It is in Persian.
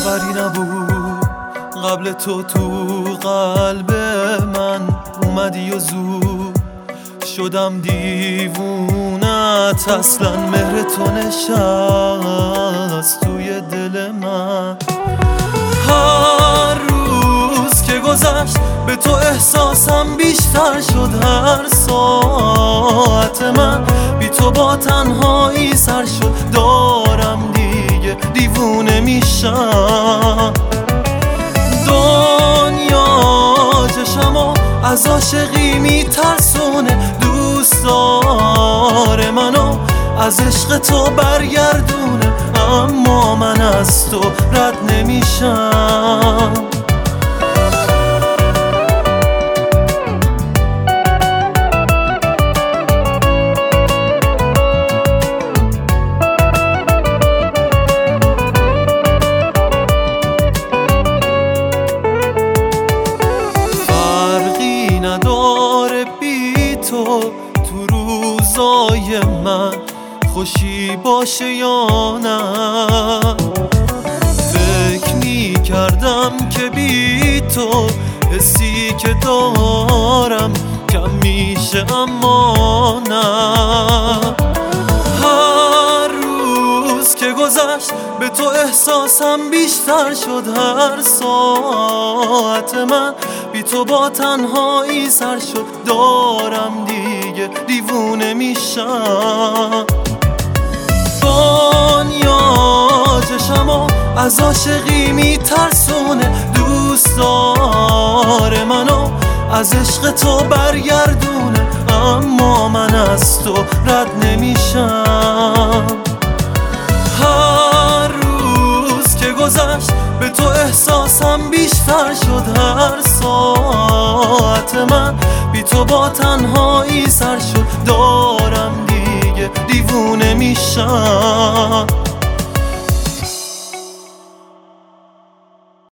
خبری نبود قبل تو قلب من اومدی و زود شدم دیوونت. اصلا مهر تو نشست توی دل من. هر روز که گذشت به تو احساسم بیشتر شد. هر ساعت من بی تو با تنهایی سر شد. دارم دیگه دیوونه میشم. دنیا چشمو از عاشقی میترسونه. دوست داره منو از عشق تو برگردونه. اما من از تو رد نمیشم. فرقی نداره بی تو روزای من خوشی باشه یا نه. فکر می‌کردم که بی تو حسی که دارم کم میشه اما نه. هر روز که گذشت به تو احساسم بیشتر شد. هر ساعت من بی تو با تنهایی سر شد. دارم دیگه دیوونه میشم. دنیا چشمو از عاشقی میترسونه. دوست داره منو از عشق تو برگردونه. اما من از تو رد نمیشم. هر روز که گذشت به تو احساسم بیشتر شد. هر ساعت من بی تو با تنهایی سر شد. دارم دیگه دیوونه میشم.